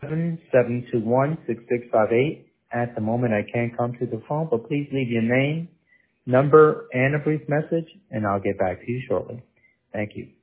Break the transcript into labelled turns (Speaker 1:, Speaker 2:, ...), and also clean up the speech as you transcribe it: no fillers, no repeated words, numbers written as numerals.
Speaker 1: 877-721-6658. At the moment, I can't come to the phone, but please leave your name, number, and a brief message, and I'll get back to you shortly. Thank you.